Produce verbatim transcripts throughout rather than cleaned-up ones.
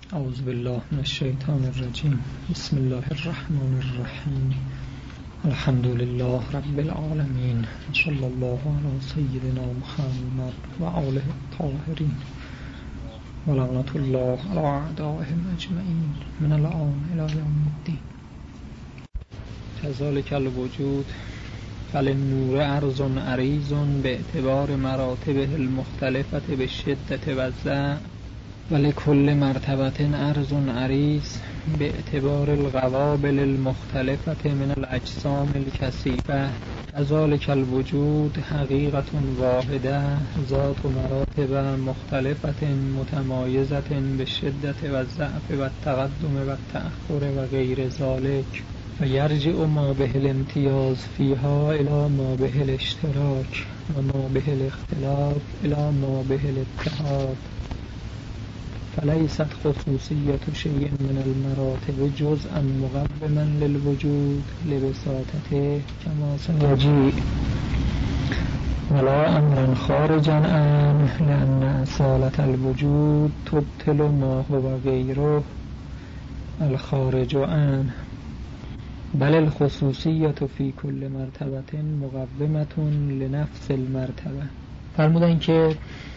اعوذ بالله من الشیطان الرجیم. بسم الله الرحمن الرحیم. الحمد لله رب العالمین. صلی الله علی سیدنا محمد و آله الطاهرین و لعنت الله علی اعدائهم اجمعین من الآن الی یوم الدین. کذالک الوجود فللنور عرض عریض باعتبار مراتبه المختلفة بالشدة والضعف ولكل مرتبة عرض عریض باعتبار القوابل المختلفة من الأجسام الكثيفة. كذلك الوجود حقيقة واحدة ذات مراتب مختلفة متمایزة بالشدة والضعف والتقدم والتأخر وغير ذلك، ويرجع ما به الامتياز فيها إلى ما به الاشتراك وما به الاختلاف إلى ما به الاتحاد. فليست خصوصية شيء من المراتب جزءا مقوما للوجود لبساطته كما سيجيء، ولا أمرا خارجا عنه، لأن أصالة الوجود تبطل ما هو غيره الخارج عنه، بل الخصوصية في كل مرتبة مقومة لنفس المرتبة. فرمودن که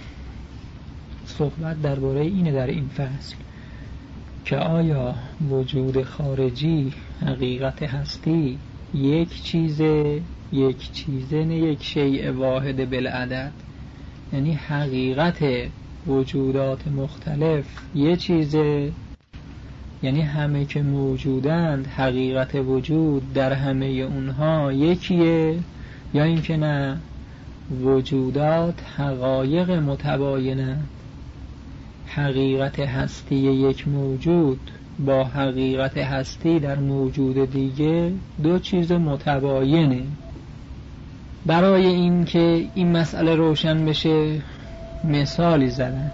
صحبت درباره اینه در این فصل که آیا وجود خارجی حقیقت هستی یک چیزه یک چیزه نه یک شیء واحد بالعدد، یعنی حقیقت وجودات مختلف یک چیزه، یعنی همه که موجودند حقیقت وجود در همه اونها یکیه، یا اینکه نه وجودات حقایق متباینند. حقیقت هستی یک موجود با حقیقت هستی در موجود دیگه دو چیز متباینه. برای این که این مسئله روشن بشه مثالی زدن.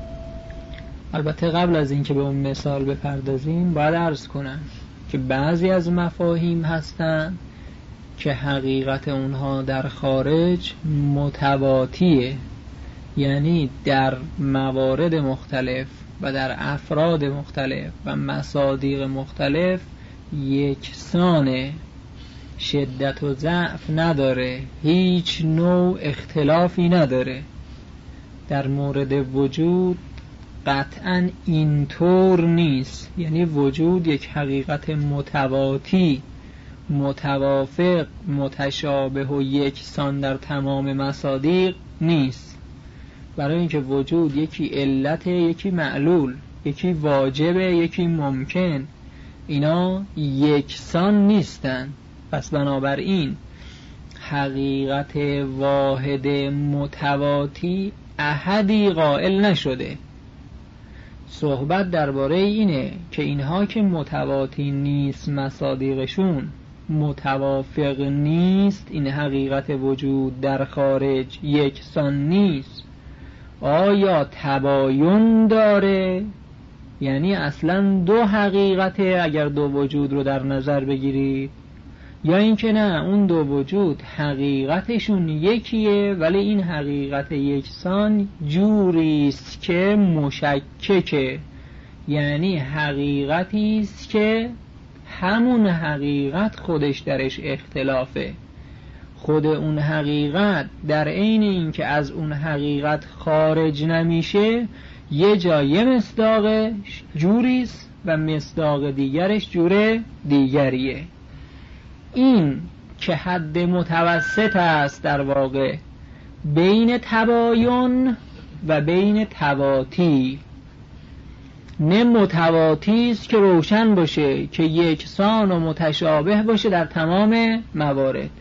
البته قبل از این که به اون مثال بپردازیم باید عرض کنم که بعضی از مفاهیم هستن که حقیقت اونها در خارج متواتیه، یعنی در موارد مختلف و در افراد مختلف و مصادیق مختلف یکسانه، شدت و ضعف نداره، هیچ نوع اختلافی نداره. در مورد وجود قطعاً اینطور نیست، یعنی وجود یک حقیقت متواتی، متوافق، متشابه و یکسان در تمام مصادیق نیست. برای اینکه وجود یکی علت، یکی معلول، یکی واجبه، یکی ممکن، اینا یکسان نیستن. پس بنابراین حقیقت واحد متواتی احدی قائل نشده. صحبت درباره اینه که اینها که متواتی نیست، مصادیقشون متوافق نیست، این حقیقت وجود در خارج یکسان نیست، آیا تباین داره؟ یعنی اصلا دو حقیقته اگر دو وجود رو در نظر بگیرید، یا اینکه نه اون دو وجود حقیقتشون یکیه ولی این حقیقت یکسان جوریست که مشککه، یعنی حقیقتی است که همون حقیقت خودش درش اختلافه. خود اون حقیقت در عین این که از اون حقیقت خارج نمیشه، یه جای مصداق جوریست و مصداق دیگرش جور دیگریه. این که حد متوسط است در واقع بین تباین و بین تواتی. نه متواتی است که روشن باشه که یکسان و متشابه باشه در تمام موارد،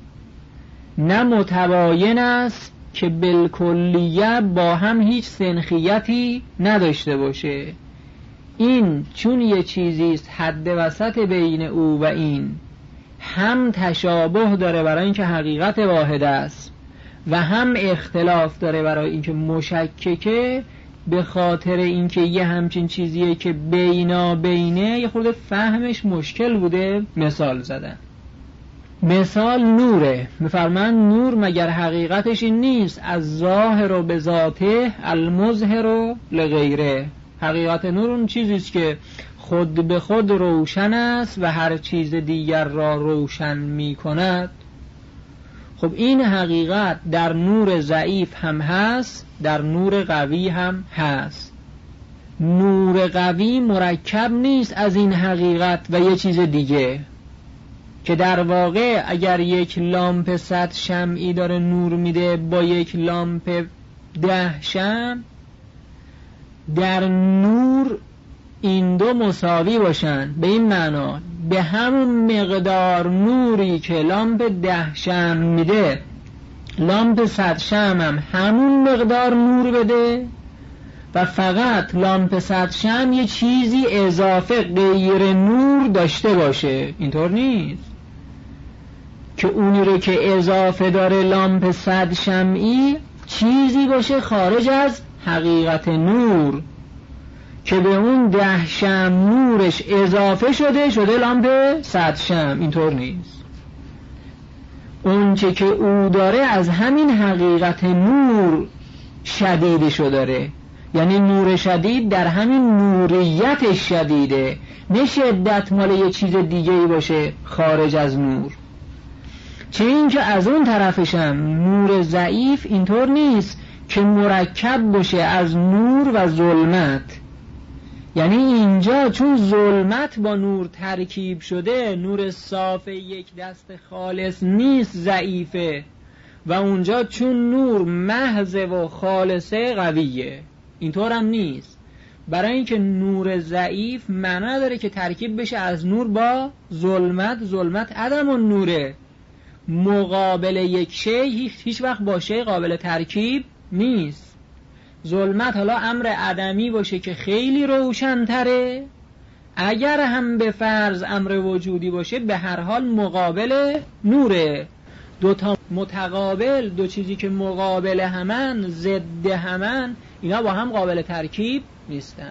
نه متباین است که بالکلیه با هم هیچ سنخیتی نداشته باشه. این چون یه چیزی است حد وسط بین او و این، هم تشابه داره برای اینکه حقیقت واحد است و هم اختلاف داره برای اینکه مشککه، به خاطر اینکه یه همچین چیزیه که بینا بینه یه خورده فهمش مشکل بوده مثال زدن. مثال نوره. میفرمان نور مگر حقیقتش این نیست از ظاهر و به ذاته المظهر لغیره، حقیقت نور اون چیزیست که خود به خود روشن است و هر چیز دیگر را روشن می کند. خب این حقیقت در نور ضعیف هم هست، در نور قوی هم هست. نور قوی مرکب نیست از این حقیقت و یه چیز دیگه، که در واقع اگر یک لامپ صد شمعی داره نور میده با یک لامپ ده شمع، در نور این دو مساوی باشن، به این معنا به همون مقدار نوری که لامپ ده شمع میده لامپ صد شمع هم همون مقدار نور بده و فقط لامپ صد شمع یه چیزی اضافه غیر نور داشته باشه. اینطور نیست که اونی رو که اضافه داره لامپ صد شمعی چیزی باشه خارج از حقیقت نور که به اون ده شمع نورش اضافه شده شده لامپ صد شمع. اینطور نیست. اون چه که او داره از همین حقیقت نور شدیدشو داره، یعنی نور شدید در همین نوریت شدیده، نه شدت مال یه چیز دیگه ای باشه خارج از نور. چه این که از اون طرفشم نور ضعیف اینطور نیست که مرکب باشه از نور و ظلمت، یعنی اینجا چون ظلمت با نور ترکیب شده، نور صاف یک دست خالص نیست، ضعیفه، و اونجا چون نور محض و خالصه قویه. اینطور هم نیست، برای اینکه نور ضعیف معنی داره که ترکیب بشه از نور با ظلمت. ظلمت عدم و نوره، مقابل یک شی هیچ وقت با شی قابل ترکیب نیست. ظلمت حالا امر عدمی باشه که خیلی روشن‌تره، اگر هم به فرض امر وجودی باشه به هر حال مقابل نوره. دو تا متقابل، دو چیزی که مقابل همن، ضد همن، اینا با هم قابل ترکیب نیستن.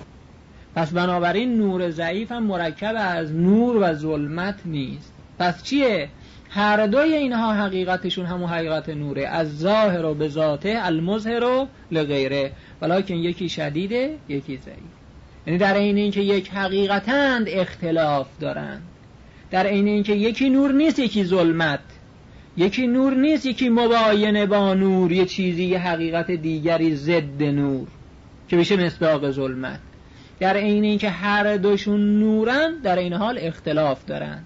پس بنابراین نور ضعیف هم مرکب از نور و ظلمت نیست. پس چیه؟ هر دوی اینها حقیقتشون همون حقیقت نوره، از ظاهر و به ذاته المظهر و لغیره، ولکن یکی شدیده یکی ضعیف. یعنی در عین اینکه یک حقیقتند اختلاف دارند، در عین اینکه یکی نور نیست یکی ظلمت، یکی نور نیست یکی مباینه با نور، یه چیزی یه حقیقت دیگری ضد نور که بشه مصداق ظلمت. در عین اینکه هر دوشون نورن در این حال اختلاف دارن.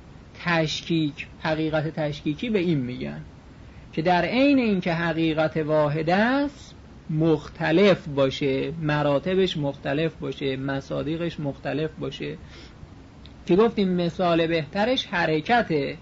تشکیک، حقیقت تشکیکی به این میگن که در عین اینکه حقیقت واحد است مختلف باشه، مراتبش مختلف باشه، مصادیقش مختلف باشه. که گفتیم مثال بهترش حرکته.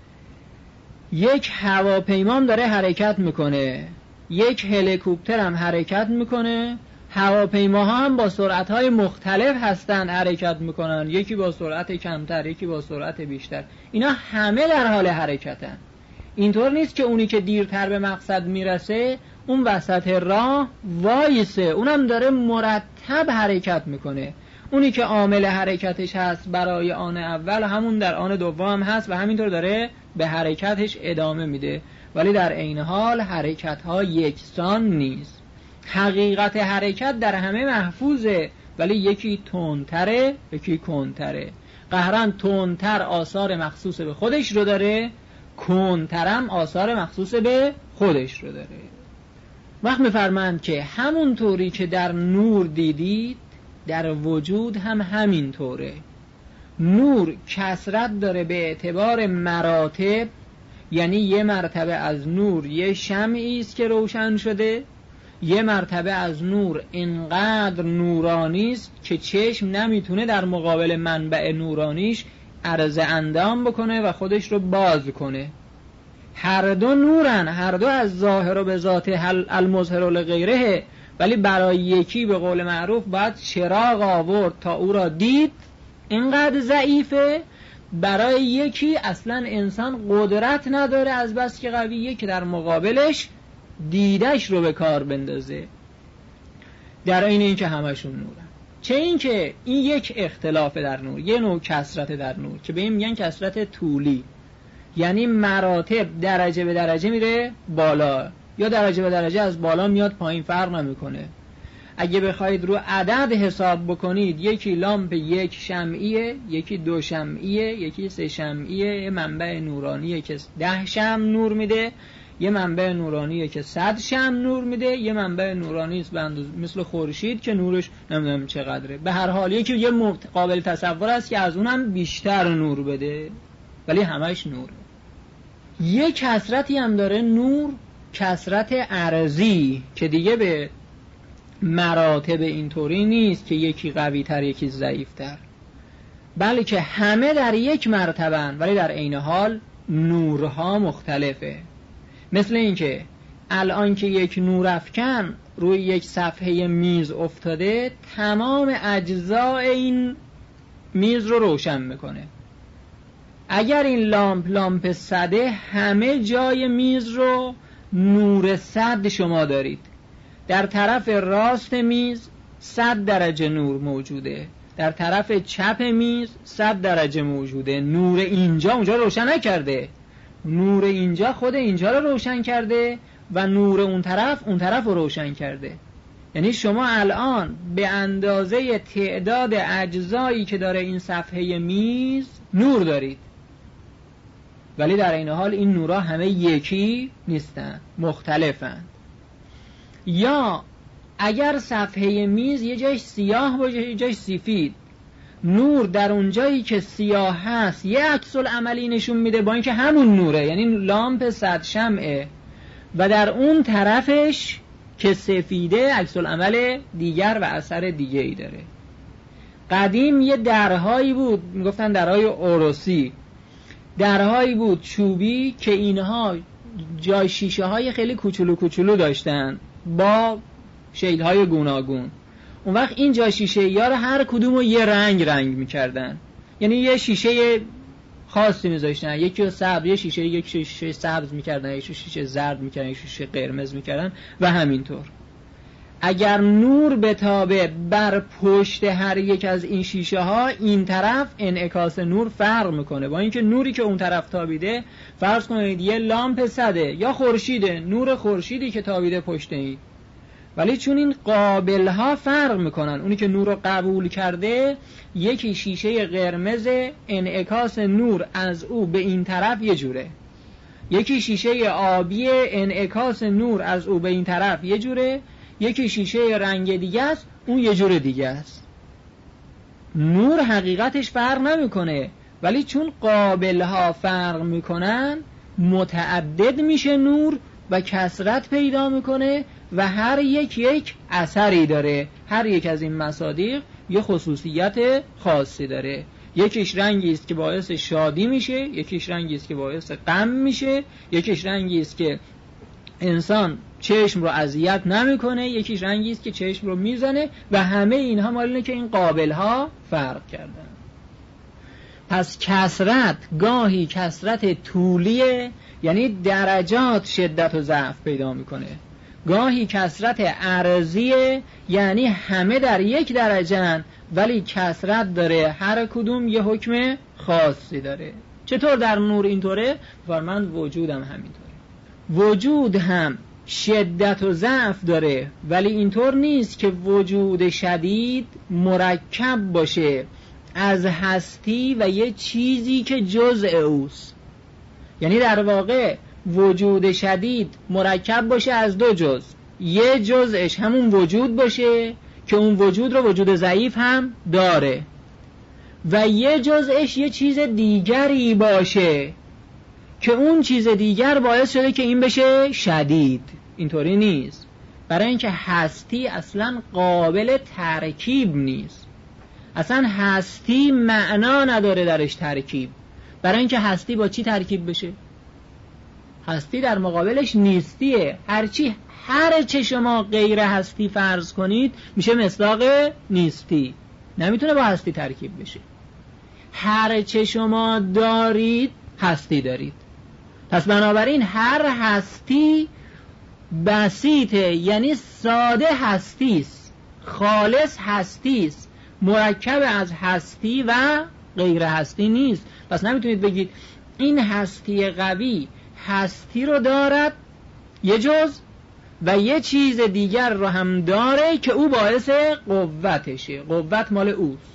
یک هواپیما داره حرکت میکنه، یک هلیکوپتر هم حرکت میکنه، هواپیماها هم با سرعت‌های مختلف هستن حرکت میکنن، یکی با سرعت کمتر یکی با سرعت بیشتر، اینا همه در حال حرکتن. اینطور نیست که اونی که دیرتر به مقصد میرسه اون وسط راه وایسه، اونم داره مرتب حرکت میکنه. اونی که عامل حرکتش هست برای آن اول همون در آن دوم هست و همینطور داره به حرکتش ادامه میده، ولی در عین حال حرکت‌ها یکسان نیست. حقیقت حرکت در همه محفوظه، ولی یکی تندتره یکی کندتره. قهرن تندتر آثار مخصوص به خودش رو داره، کندترم آثار مخصوص به خودش رو داره. وقت می‌فرمایند که همون طوری که در نور دیدید در وجود هم همین طوره. نور کثرت داره به اعتبار مراتب، یعنی یه مرتبه از نور یه شمعی است که روشن شده، یه مرتبه از نور اینقدر نورانی است که چشم نمیتونه در مقابل منبع نورانیش عرض اندام بکنه و خودش رو باز کنه. هر دو نورن، هر دو از ظاهر و به ذات المظهر و لغیره، ولی برای یکی به قول معروف باید چراغ آورد تا او را دید، اینقدر ضعیفه. برای یکی اصلا انسان قدرت نداره از بس که قویه که در مقابلش دیدش رو به کار بندازه. در این این که همشون نورن. چه این که این یک اختلاف در نور، یه نوع کثرت در نور که به این میگن کثرت طولی، یعنی مراتب درجه به درجه میره بالا یا درجه به درجه از بالا میاد پایین، فرق نمیکنه. اگه بخواید رو عدد حساب بکنید، یکی لامپ یک شمعیه، یکی دو شمعیه، یکی سه شمعیه، یه منبع نورانیه که ده شمع نور میده، یه منبع نورانیه که صد شمع نور میده، یه منبع نورانی است مثل خورشید که نورش نمیدونم چقدره. به هر حال یکی یه قابل تصور است که از اونم بیشتر نور بده، ولی همش نوره. یه کثرتی هم داره نور، کثرت عرضی، که دیگه به مراتب اینطوری نیست که یکی قوی تر یکی ضعیف تر، بلکه همه در یک مرتبه، ولی در عین حال نورها مختلفه. مثل اینکه الان که یک نور افکن روی یک صفحه میز افتاده، تمام اجزای این میز رو روشن میکنه. اگر این لامپ لامپ صده، همه جای میز رو نور صد شما دارید. در طرف راست میز صد درجه نور موجوده، در طرف چپ میز صد درجه موجوده. نور اینجا اونجا روشن نکرده، نور اینجا خود اینجا رو روشن کرده و نور اون طرف اون طرف رو روشن کرده. یعنی شما الان به اندازه تعداد اجزایی که داره این صفحه میز نور دارید، ولی در این حال این نورها همه یکی نیستن، مختلفن. یا اگر صفحه میز یه جایش سیاه باشه یه جایش سفید، نور در اون جایی که سیاه هست یه عکس العملی نشون میده با اینکه همون نوره، یعنی لامپ صد شمعه، و در اون طرفش که سفیده عکس العمل دیگر و اثر دیگه ای داره. قدیم یه درهایی بود میگفتن درهای اوروسی، درهایی بود چوبی که اینها جای شیشه های خیلی کوچولو کوچولو داشتن با شیدهای گوناگون. اون وقت این جای شیشه یا رو هر کدوم رو یه رنگ رنگ میکردن، یعنی یه شیشه خاصی میذاشتن، یکی رو سبز، یه شیشه یک شیشه سبز میکردن، یک شیشه زرد میکردن، یک شیشه قرمز میکردن و همینطور. اگر نور بتابه بر پشت هر یک از این شیشه ها، این طرف انعکاس نور فرق میکنه با اینکه نوری که اون طرف تابیده، فرض کنید یه لامپ صده یا خورشیده، نور خورشیدی که تابیده پشت این، ولی چون این قابل ها فرق میکنن، اونی که نور رو قبول کرده یکی شیشه قرمز، انعکاس نور از او به این طرف یه جوره، یکی شیشه آبی، انعکاس نور از او به این طرف یه جوره، یکی شیشه رنگ دیگه است اون یه جور دیگه است. نور حقیقتش فرق نمیکنه، ولی چون قابل ها فرق میکنن متعدد میشه نور و کثرت پیدا میکنه و هر یک یک اثری داره. هر یک از این مصادیق یه خصوصیت خاصی داره. یکیش رنگی است که باعث شادی میشه، یکیش رنگی است که باعث غم میشه، یکیش رنگی است که انسان چشم رو اذیت نمیکنه، یکیش رنگی است که چشم رو میزنه و همه اینها مال اینه که این قابل ها فرق کردن. پس کثرت گاهی کثرت طولیه، یعنی درجات شدت و ضعف پیدا میکنه، گاهی کثرت عرضیه، یعنی همه در یک درجه‌اند ولی کثرت داره، هر کدوم یه حکم خاصی داره. چطور در نور اینطوره؟ فرمند وجودم همینطوره. وجود هم شدت و ضعف داره، ولی اینطور نیست که وجود شدید مرکب باشه از هستی و یه چیزی که جزء اوست. یعنی در واقع وجود شدید مرکب باشه از دو جزء، یه جزءش همون وجود باشه که اون وجود رو وجود ضعیف هم داره و یه جزءش یه چیز دیگری باشه که اون چیز دیگر باعث شده که این بشه شدید. اینطوری نیست، برای اینکه هستی اصلا قابل ترکیب نیست، اصلا هستی معنا نداره درش ترکیب. برای اینکه هستی با چی ترکیب بشه؟ هستی در مقابلش نیستیه. هرچی هر چه شما غیر هستی فرض کنید میشه مصداق نیستی، نمیتونه با هستی ترکیب بشه. هر چه شما دارید هستی دارید. پس بنابراین هر هستی بسیطه، یعنی ساده هستیست، خالص هستیست، مرکب از هستی و غیر هستی نیست. پس نمیتونید بگید این هستی قوی هستی رو دارد یه جز و یه چیز دیگر رو هم داره که او باعث قوتشه، قوت مال اوست.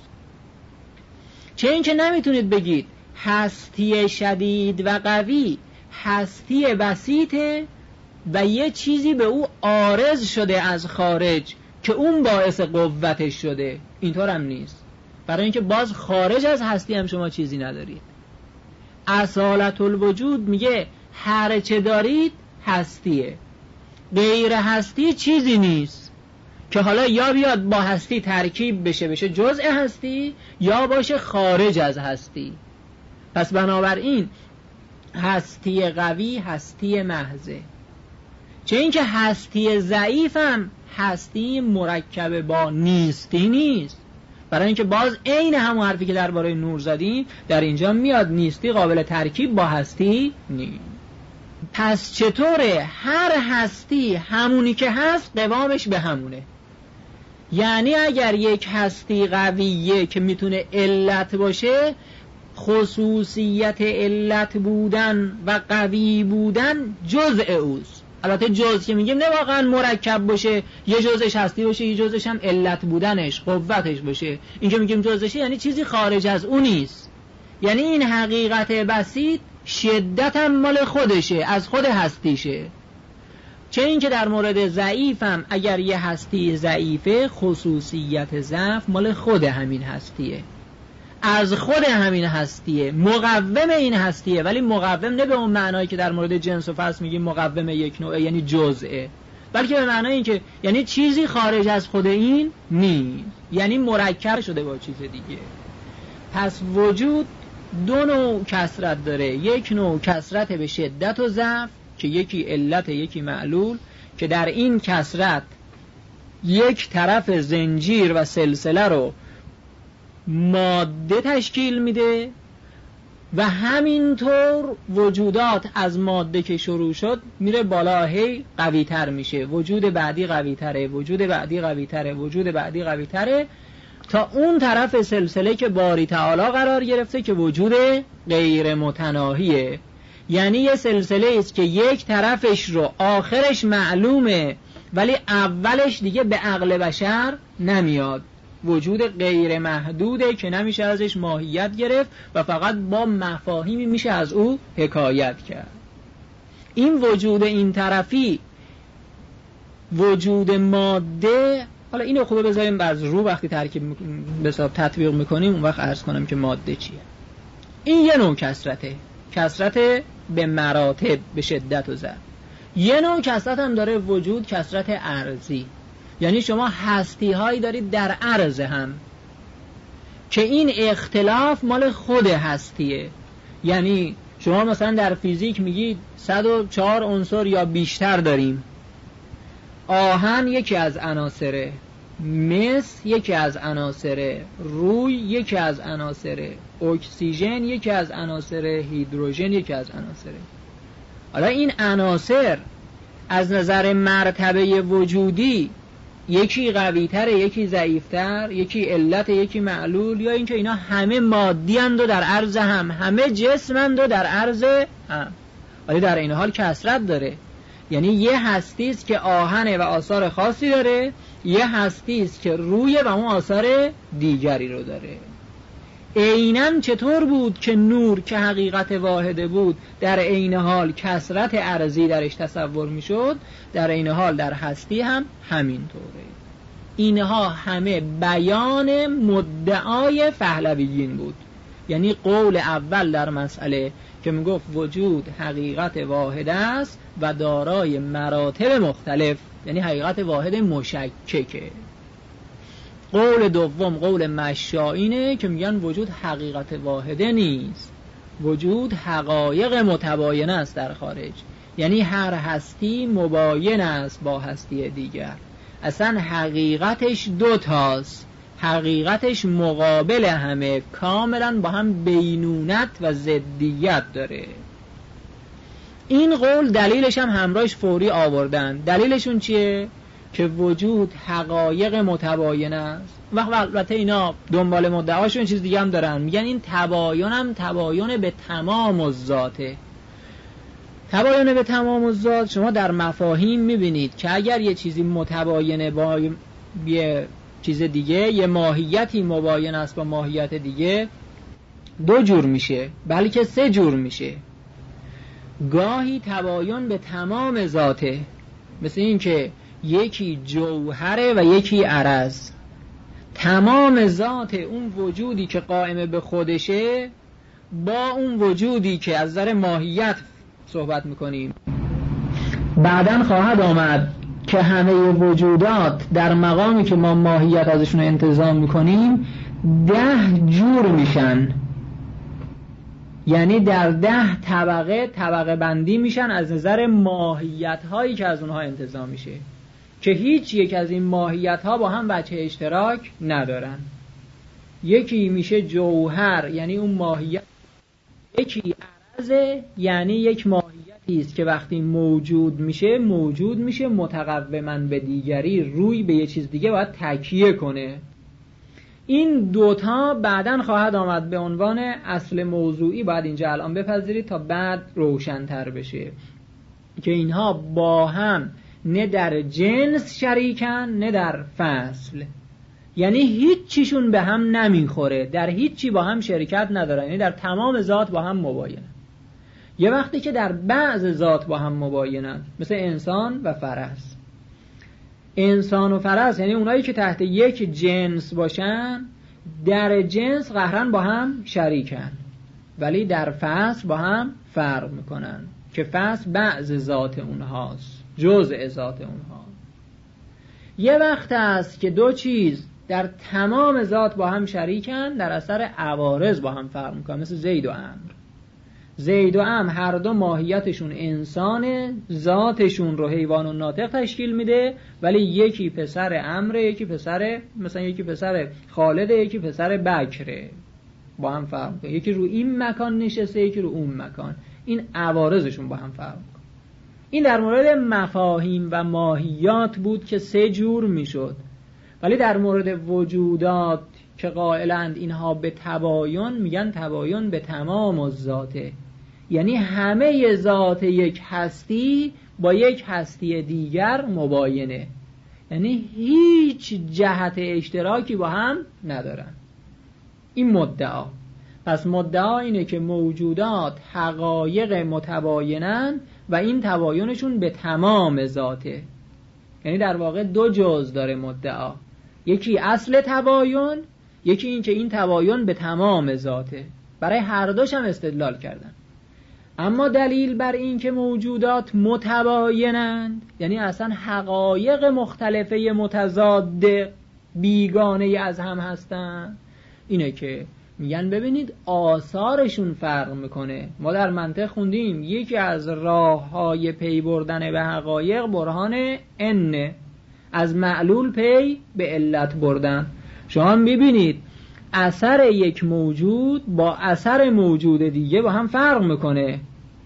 چه این که نمیتونید بگید هستی شدید و قوی هستی بسیطه و یه چیزی به او عارض شده از خارج که اون باعث قوتش شده، اینطور هم نیست. برای اینکه باز خارج از هستی هم شما چیزی ندارید. اصالت الوجود میگه هر چه دارید هستیه، غیر هستی چیزی نیست که حالا یا بیاد با هستی ترکیب بشه بشه جزء هستی یا باشه خارج از هستی. پس بنابراین هستی قوی هستی محضه. چه اینکه هستی ضعیف هم هستی مرکب با نیستی نیست. برای اینکه باز عین همون حرفی که درباره نور زدیم در اینجا میاد، نیستی قابل ترکیب با هستی نیست. پس چطوره هر هستی همونی که هست قوامش به همونه؟ یعنی اگر یک هستی قویه که میتونه علت باشه، خصوصیت علت بودن و قوی بودن جزء اوست. البته جزء که میگیم نه واقعا مرکب باشه، یه جزءش هستی باشه یه جزءش هم علت بودنش قوتش باشه. این که میگیم جزءشه یعنی چیزی خارج از اون نیست. یعنی این حقیقت بسیط شدت هم مال خودشه، از خود هستیشه. چه این که در مورد ضعیفم اگر یه هستی ضعیفه، خصوصیت ضعف مال خود همین هستیه، از خود همین هستیه، مقوم این هستیه. ولی مقوم نه به اون معنایی که در مورد جنس و فصل میگیم مقوم یک نوعه یعنی جزئه، بلکه به معنای این که یعنی چیزی خارج از خود این نیست، یعنی مرکب شده با چیز دیگه. پس وجود دو نوع کثرت داره، یک نوع کثرت به شدت و ضعف که یکی علت یکی معلول، که در این کثرت یک طرف زنجیر و سلسله رو ماده تشکیل میده و همینطور وجودات از ماده که شروع شد میره بالا، هی قوی تر میشه، وجود بعدی قوی تره، وجود بعدی قوی تره، وجود بعدی قوی تره، تا اون طرف سلسله که باری تعالی قرار گرفته که وجود غیر متناهیه. یعنی یه سلسله است که یک طرفش رو آخرش معلومه ولی اولش دیگه به عقل بشر نمیاد، وجود غیر محدوده که نمیشه ازش ماهیت گرفت و فقط با مفاهیمی میشه از او حکایت کرد. این وجود این طرفی وجود ماده، حالا اینو خوبه بذاریم باز رو وقتی ترکیب به حساب تطبیق میکنیم اون وقت عرض کنم که ماده چیه. این یه نوع کثرته، کثرت به مراتب به شدت و ضعف. یه نوع کثرت هم داره وجود، کثرت ارضی، یعنی شما هستی هایی دارید در عرض هم که این اختلاف مال خود هستیه. یعنی شما مثلا در فیزیک میگید صد و چهار عنصر یا بیشتر داریم، آهن یکی از عناصره، مس یکی از عناصره، روی یکی از عناصره، اکسیژن یکی از عناصره، هیدروژن یکی از عناصره. حالا این عناصر از نظر مرتبه وجودی یکی قوی‌تره یکی ضعیف‌تر، یکی علت یکی معلول، یا اینکه اینا همه مادی اند و در عرض هم، همه جسم اند و در عرض هم، ولی در این حال کثرت داره. یعنی یه هستی است که آهن و آثار خاصی داره، یه هستی است که روی و اون آثار دیگری رو داره. عیناً چطور بود که نور که حقیقت واحده بود در عین حال کثرت ارضی درش تصور میشد، در عین حال در هستی هم همینطوره. اینها همه بیان مدعای پهلویین بود. یعنی قول اول در مسئله که میگفت وجود حقیقت واحده است و دارای مراتب مختلف، یعنی حقیقت واحد مشککه. قول دوم قول مشائینه که میگن وجود حقیقت واحده نیست، وجود حقایق متباینه است در خارج، یعنی هر هستی مباین است با هستی دیگر، اصلا حقیقتش دو تاست، حقیقتش مقابل همه، کاملا با هم بینونت و ضدیت داره. این قول دلیلش هم همراهش فوری آوردن. دلیلشون چیه؟ که وجود حقایق متباینه است. و البته اینا دنبال مدعاشون چیز دیگه هم دارن، میگن این تباین هم تباین به تمام الذاته، تباین به تمام الذات شما در مفاهیم میبینید که اگر یه چیزی متباینه با یه چیز دیگه، یه ماهیتی مباین است با ماهیت دیگه، دو جور میشه، بلکه سه جور میشه. گاهی تباین به تمام ذاته، مثل این که یکی جوهره و یکی عرض. تمام ذات اون وجودی که قائم به خودشه با اون وجودی که از نظر ماهیت صحبت میکنیم بعداً خواهد آمد که همه وجودات در مقامی که ما ماهیت ازشون انتظام میکنیم ده جور میشن، یعنی در ده طبقه طبقه بندی میشن از نظر ماهیت هایی که از اونها انتظام میشه، که هیچ یک از این ماهیت ها با هم وجه اشتراک ندارن. یکی میشه جوهر، یعنی اون ماهیت. یکی عرضه، یعنی یک ماهیتی است که وقتی موجود میشه موجود میشه متقوما به دیگری، روی به یه چیز دیگه باید تکیه کنه. این دوتا بعداً خواهد آمد به عنوان اصل موضوعی، باید اینجا الان بپذیرید تا بعد روشن‌تر بشه که اینها با هم نه در جنس شریکن نه در فصل، یعنی هیچ چیشون به هم نمیخوره، در هیچ چی با هم شرکت ندارن، یعنی در تمام ذات با هم مباینن. یه وقتی که در بعض ذات با هم مباینن، مثل انسان و فرس. انسان و فرس یعنی اونایی که تحت یک جنس باشن در جنس قهرن با هم شریکن، ولی در فصل با هم فرق میکنن که فصل بعض ذات اونهاست، جزء ذات اونها. یه وقت است که دو چیز در تمام ذات با هم شریکن، در اثر عوارض با هم فرق میکنن، مثل زید و عمرو. زید و عمرو هر دو ماهیتشون انسانه، ذاتشون رو حیوان و ناطق تشکیل میده، ولی یکی پسر عمرو، یکی پسر مثلا یکی پسر خالده، یکی پسر بکره، با هم فرق میکنه. یکی رو این مکان نشسته، یکی رو اون مکان. این عوارضشون با هم فرق میکنه. این در مورد مفاهیم و ماهیات بود که سه جور میشد، ولی در مورد وجودات که قائلند اینها به تباین، میگن تباین به تمام الذاته، یعنی همه ذات یک هستی با یک هستی دیگر مباینه، یعنی هیچ جهت اشتراکی با هم ندارن. این مدعا. پس مدعا اینه که موجودات حقایق متباینن و این تباینشون به تمام ذاته، یعنی در واقع دو جز داره مدعا، یکی اصل تباین، یکی این که این تباین به تمام ذاته. برای هر دوش هم استدلال کردن. اما دلیل بر این که موجودات متباینند، یعنی اصلا حقایق مختلفه متضاد بیگانه از هم هستن، اینه که میگن ببینید آثارشون فرق میکنه. ما در منطق خوندیم یکی از راه‌های پی بردن به حقایق برهان ان، از معلول پی به علت بردن. شما میبینید اثر یک موجود با اثر موجود دیگه با هم فرق میکنه.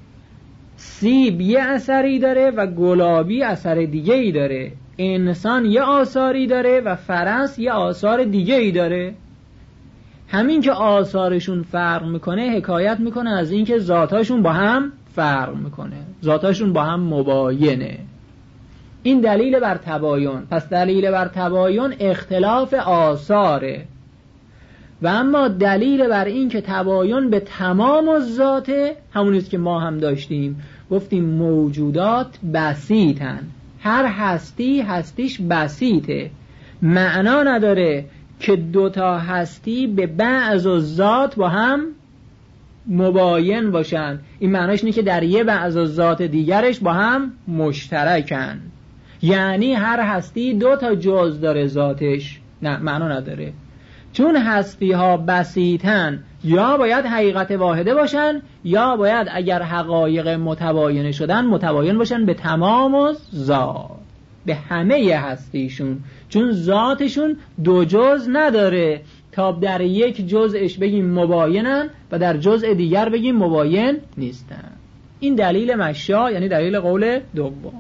سیب یه اثری داره و گلابی اثر دیگه ای داره، انسان یه آثاری داره و فرس یه آثار دیگه ای داره. همین که آثارشون فرق میکنه حکایت میکنه از این که ذاتاشون با هم فرق میکنه، ذاتاشون با هم مباینه. این دلیل بر تباین. پس دلیل بر تباین اختلاف آثاره. و اما دلیل بر این که تباین به تمام الذاته همونیست که ما هم داشتیم، گفتیم موجودات بسیطن، هر هستی هستیش بسیطه، معنا نداره که دوتا هستی به بعض الذات با هم مباین باشن. این معناش اینه که در یه بعض الذات دیگرش با هم مشترکن، یعنی هر هستی دو تا جز داره ذاتش. نه، معنا نداره. چون هستی ها بسیطن، یا باید حقیقت واحده باشن، یا باید اگر حقایق متباین شدن متباین باشن به تمام الذات، به همه هستیشون، چون ذاتشون دو جز نداره تا در یک جزءش بگیم مباینن و در جزء دیگر بگیم مباین نیستن. این دلیل مشا، یعنی دلیل قول دوم.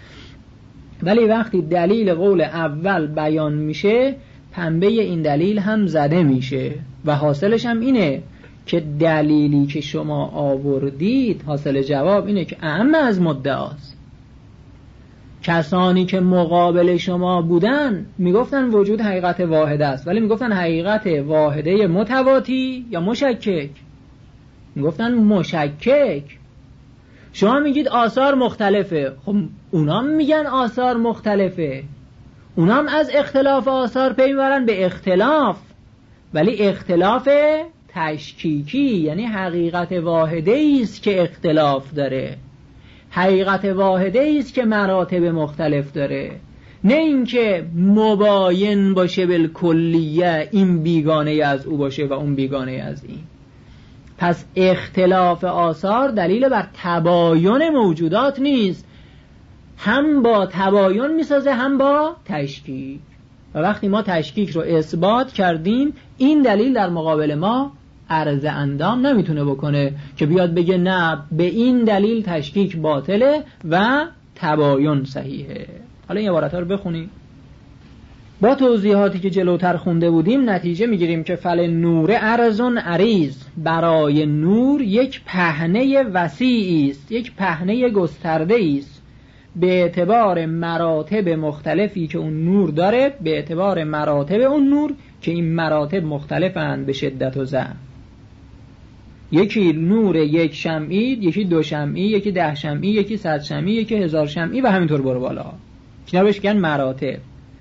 ولی وقتی دلیل قول اول بیان میشه، پنبه این دلیل هم زده میشه و حاصلش هم اینه که دلیلی که شما آوردید، حاصل جواب اینه که اعم از مدعاست. کسانی که مقابل شما بودن میگفتن وجود حقیقت واحده است، ولی میگفتن حقیقت واحده متواتی یا مشکک. میگفتن مشکک. شما میگید آثار مختلفه، خب اونا میگن آثار مختلفه، اونا هم از اختلاف آثار پی میبرن به اختلاف، ولی اختلاف تشکیکی، یعنی حقیقت واحده است که اختلاف داره، حقیقت واحده است که مراتب مختلف داره، نه اینکه مباین باشه بالکلیه، این بیگانه از او باشه و اون بیگانه از این. پس اختلاف آثار دلیل بر تباین موجودات نیست، هم با تباین میسازه هم با تشکیک. و وقتی ما تشکیک رو اثبات کردیم، این دلیل در مقابل ما عرض اندام نمیتونه بکنه که بیاد بگه نه به این دلیل تشکیک باطله و تباین صحیحه. حالا این عبارت‌ها رو بخونیم. با توضیحاتی که جلوتر خونده بودیم نتیجه میگیریم که فل نور ارزون عریض، برای نور یک پهنه وسیعی است، یک پهنه گسترده است، به اعتبار مراتب مختلفی که اون نور داره، به اعتبار مراتب اون نور که این مراتب مختلفند به شدت و ضعف. یکی نور یک شمعی، یکی دو شمعی، یکی ده شمعی، یکی صد شمعی، یکی هزار شمعی و همینطور برو بالا. اینا بهش میگن مراتب.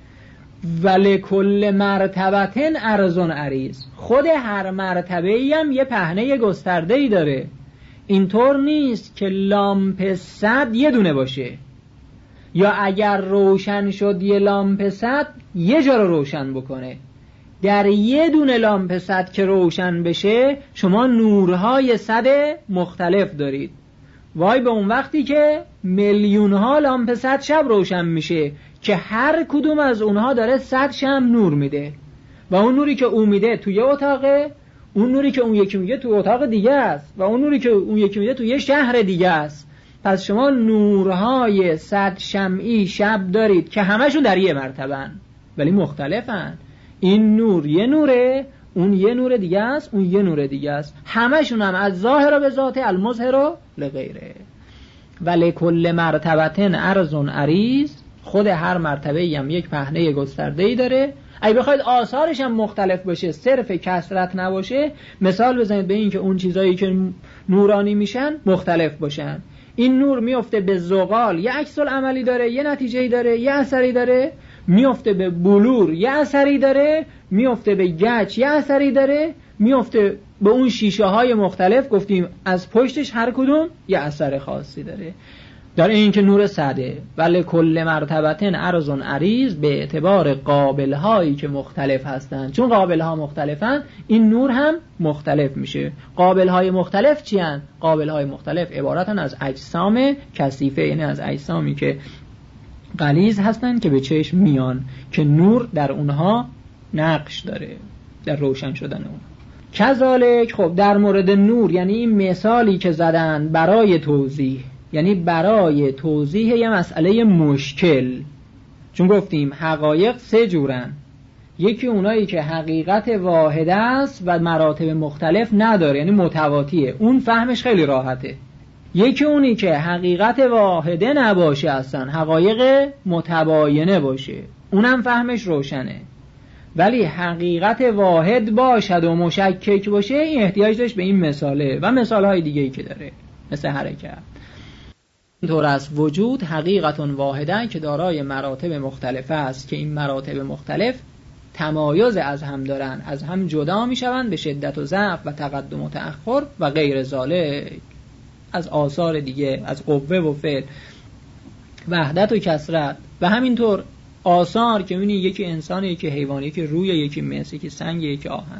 ولکل مرتبتن ارزون عریض، خود هر مرتبه‌ای هم یه پهنه گسترده‌ای داره. اینطور نیست که لامپ صد یه دونه باشه، یا اگر روشن شد یه لامپ صد یه جا رو روشن بکنه. در یه دونه لامپ صد که روشن بشه شما نورهای صد مختلف دارید. وای به اون وقتی که میلیون ها لامپ صد شب روشن میشه که هر کدوم از اونها داره صد شمع نور میده و اون نوری که اون میده توی اتاقه، اون نوری که اون یکی میده تو اتاق دیگه است و اون نوری که اون یکی میده تو یه شهر دیگه است. پس شما نورهای صد شمعی شب دارید که همشون در یه مرتبه‌ن ولی مختلفن. این نور یه نوره، اون یه نور دیگه است، اون یه نور دیگه است، همشون هم از ظاهر به ذات المظهر لغیره. ولی کل مرتبتن ارزون عریض، خود هر مرتبه‌ای هم یک پهنه گسترده‌ای داره. اگه بخواید آثارش هم مختلف باشه، صرف کثرت نباشه، مثال بزنید به این که اون چیزایی که نورانی میشن مختلف باشن. این نور میفته به زغال، یه عکس العملی داره، یه نتیجه‌ای داره، یه اثری داره. میفته به بلور، یه اثری داره. میفته به گچ، یه اثری داره. میفته به اون شیشه های مختلف، گفتیم از پشتش هر کدوم یه اثر خاصی داره. در این که نور صده ولی کل مرتبتن ارزون عریض، به اعتبار قابل هایی که مختلف هستند، چون قابل ها مختلفن این نور هم مختلف میشه. قابل های مختلف چی هن؟ قابل های مختلف عبارتن از اجسام کثیفه، یعنی از اجسامی که غلیظ هستن که به چشم میان، که نور در اونها نقش داره در روشن شدن اون. کذالک، خب در مورد نور، یعنی این مثالی که زدن برای توضیح، یعنی برای توضیح یه مسئله مشکل، چون گفتیم حقایق سه جورن. یکی اونایی که حقیقت واحده است و مراتب مختلف نداره، یعنی متواتیه، اون فهمش خیلی راحته. یکی اونی که حقیقت واحده نباشه، اصلا حقایق متباینه باشه، اونم فهمش روشنه. ولی حقیقت واحد باشد و مشکک باشه، این احتیاج داشت به این مثاله و مثالهای دیگه‌ای که داره، مثل حرکت. اینطور است وجود حقیقت واحده که دارای مراتب مختلف است، که این مراتب مختلف تمایز از هم دارن، از هم جدا می شوند به شدت و ضعف و تقدم و تأخر و غیر ذالک، از آثار دیگه، از قوه و فعل، وحدت و کثرت. و همینطور آثار که می‌بینی یکی انسان، یکی حیوان، یکی روی، یکی مس، یکی سنگ، یکی آهن.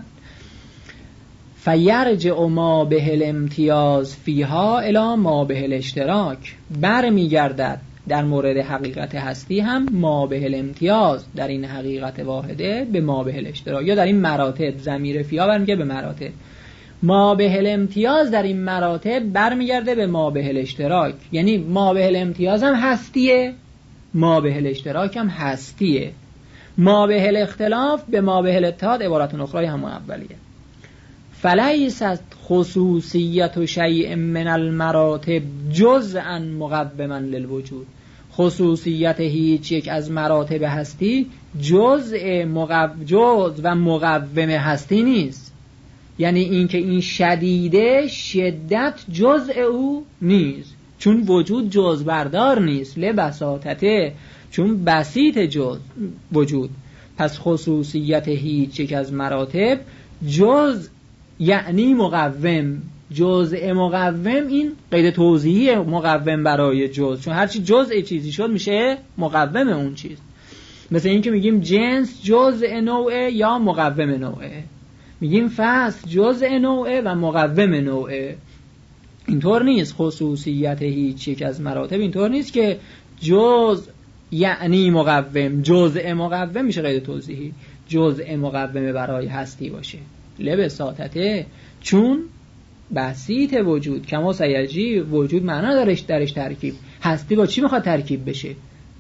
فیرجع ما به الامتیاز فیها الی ما به الاشتراک، بر میگردد در مورد حقیقت هستی هم ما به الامتیاز در این حقیقت واحده به ما به الاشتراک، یا در این مراتب، ضمیر فیها برمیگرده به مراتب. ما به الامتیاز در این مراتب برمیگرده به ما به الاشتراک، یعنی ما به الامتیاز هم هستیه، ما به الاشتراک هم هستیه. ما به الاختلاف به ما به الاتحاد عبارت اخرى همون اولیه. فلیست خصوصیت شیء من المراتب جزءا مقوما للوجود. خصوصیت هیچ یک از مراتب هستی جزء مقو... جزء و مقوم هستی نیست. یعنی این که این شدیده شدت جزء او نیست، چون وجود جزء بردار نیست. لبساطته، چون بسیط جزء وجود. پس خصوصیت هیچ یک از مراتب جزء یعنی مقوم. جزء مقوم این قید توضیحی مقوم برای جزء، چون هرچی جزء چیزی شد میشه مقوم اون چیز. مثل این که میگیم جنس جزء نوعه یا مقوم نوعه، میگیم فصل جزء نوعه و مقوم نوعه. اینطور نیست. خصوصیت هیچ یک از مراتب اینطور نیست که جزء یعنی مقوم. جزء مقوم میشه قید توضیحی، جزء مقوم برای هستی باشه. لبساطته، چون بسیط وجود کما سیجی وجود معنا دارش درش ترکیب. هستی با چی میخواد ترکیب بشه؟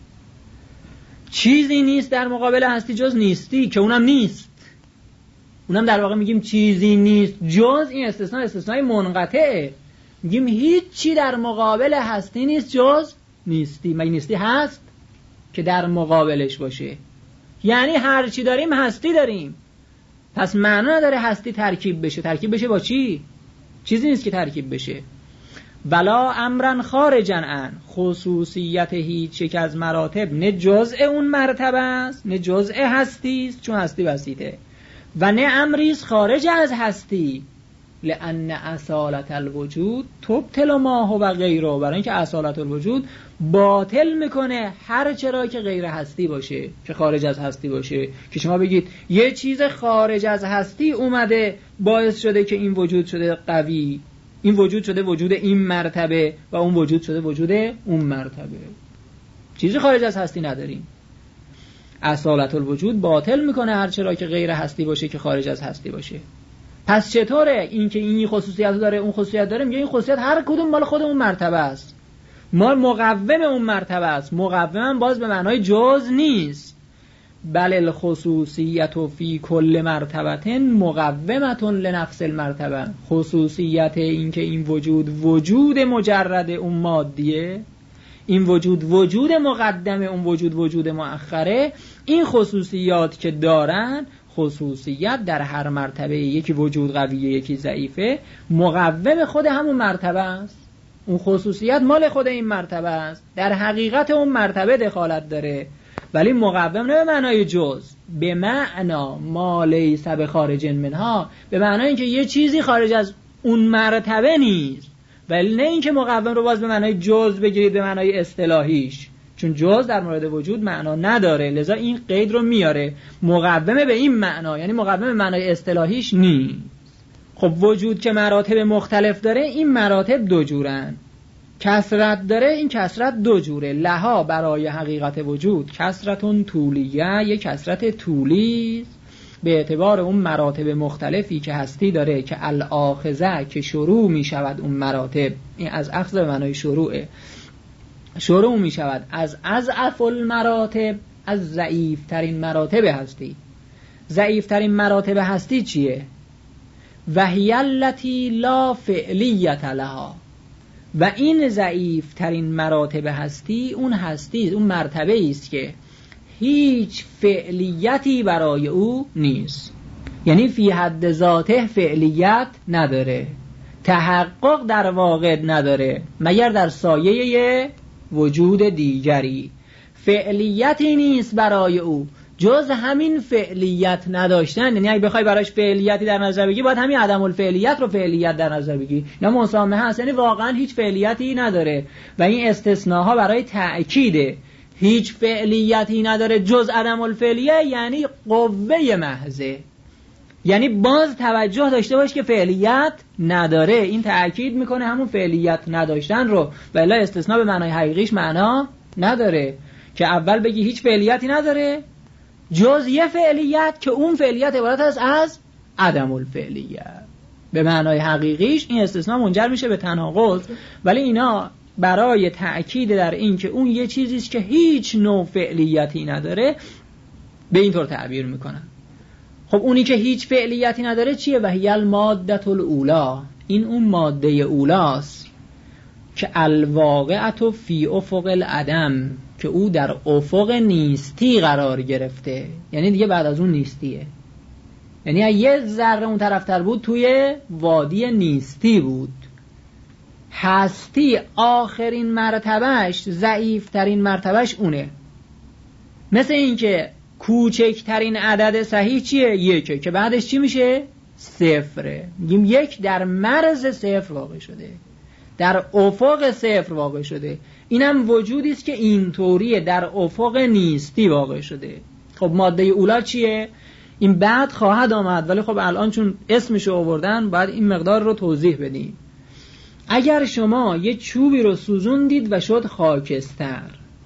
چیزی نیست در مقابل هستی جز نیستی، که اونم نیست. اونم در واقع میگیم چیزی نیست جز این استثناء استثنای منقطعه. میگیم هیچ چی در مقابل هستی نیست جز نیستی. مگه نیستی هست که در مقابلش باشه؟ یعنی هر چی داریم هستی داریم. پس معنا نداره هستی ترکیب بشه. ترکیب بشه با چی؟ چیزی نیست که ترکیب بشه. ولا امرن خارجن ان، خصوصیت هیچ یک از مراتب نه جزء اون مرتبه است نه جزء هستی است، چون هستی بسیطه، و نه امریز خارج از هستی. لأن اصالت الوجود تبطل ما هو غیره، برای اینکه اصالت الوجود باطل میکنه هر چرا که غیر هستی باشه، که خارج از هستی باشه. که شما بگید یه چیز خارج از هستی اومده باعث شده که این وجود شده قوی، این وجود شده وجود این مرتبه و اون وجود شده وجود اون مرتبه. چیزی خارج از هستی نداریم. اصالت الوجود باطل میکنه هر چرا که غیر هستی باشه که خارج از هستی باشه. پس چطوره این که این خصوصیت داره اون خصوصیت داره؟ میگه این خصوصیت هر کدوم مال خود اون مرتبه است. ما مقوم اون مرتبه است. مقوم باز به معنای جز نیست. بل الخصوصیت فی کل مرتبه مقومه لنفس المرتبه. خصوصیت این که این وجود وجود مجرد اون مادیه، این وجود وجود مقدم اون وجود وجود مؤخره، این خصوصیات که دارن، خصوصیت در هر مرتبه یکی وجود قویه یکی ضعیفه، مقوم خود همون مرتبه است. اون خصوصیت مال خود این مرتبه است، در حقیقت اون مرتبه دخالت داره، ولی مقوم نه به معنای جز، به معنا ما لیس بخارج منها، به معنای اینکه یه چیزی خارج از اون مرتبه نیست، ولی نه اینکه مقوم رو باز به معنای جز بگیرید به معنای اصطلاحیش، چون جز در مورد وجود معنا نداره، لذا این قید رو میاره مقومه به این معنا، یعنی مقومه به معنای اصطلاحیش نیست. خب وجود که مراتب مختلف داره، این مراتب دو جورن. کثرت داره، این کثرت دو جوره. لها برای حقیقت وجود کثرتون طولیه، یک کثرت طولی به اعتبار اون مراتب مختلفی که هستی داره، که الاخذه که شروع می شود اون مراتب، این از اخذ به معنای شروعه، شروع می شود از اضعف المراتب، از ضعیف ترین مراتب هستی. ضعیف ترین مراتب هستی چیه؟ وهی التی لا فعلیت لها. و این ضعیف ترین مراتب هستی اون هستی، اون مرتبه است که هیچ فعلیتی برای او نیست، یعنی فی حد ذاته فعلیت نداره، تحقق در واقع نداره مگر در سایه وجود دیگری. فعلیتی نیست برای او جز همین فعلیت نداشتن. یعنی اگه بخوای براش فعلیتی در نظر بگی باید همین عدم الفعلیت رو فعلیت در نظر بگی، نه مسامحه هست، یعنی واقعا هیچ فعلیتی نداره. و این استثناها برای تأکیده. هیچ فعلیتی نداره جز عدم الفعلیه، یعنی قوه محضه، یعنی باز توجه داشته باش که فعلیت نداره. این تأکید میکنه همون فعلیت نداشتن رو، ولی استثناء به معنای حقیقیش معنا نداره که اول بگی هیچ فعلیتی نداره جز یه فعلیت که اون فعلیت عبارت است از عدم الفعلیت. به معنای حقیقیش این استثناء منجر میشه به تناقض، ولی اینا برای تأکید در این که اون یه چیزیست که هیچ نوع فعلیتی نداره به این طور تعبیر میکنن. خب اونی که هیچ فعلیتی نداره چیه؟ و هی المادة الاولی، این اون ماده اولاست که الواقعة فی افق العدم، که او در افق نیستی قرار گرفته، یعنی دیگه بعد از اون نیستیه، یعنی یه ذره اون طرفتر بود توی وادی نیستی بود. هستی آخرین مرتبهش، ضعیفترین مرتبهش اونه. مثل این که کوچکترین عدد صحیح چیه؟ یکه، که بعدش چی میشه؟ صفره. میگیم یک در مرز صفر واقع شده، در افق صفر واقع شده. اینم وجودی است که اینطوریه، در افق نیستی واقع شده. خب ماده اولا چیه؟ این بعد خواهد آمد، ولی خب الان چون اسمشو آوردن باید این مقدار رو توضیح بدیم. اگر شما یه چوبی رو سوزوندید و شد خاکستر،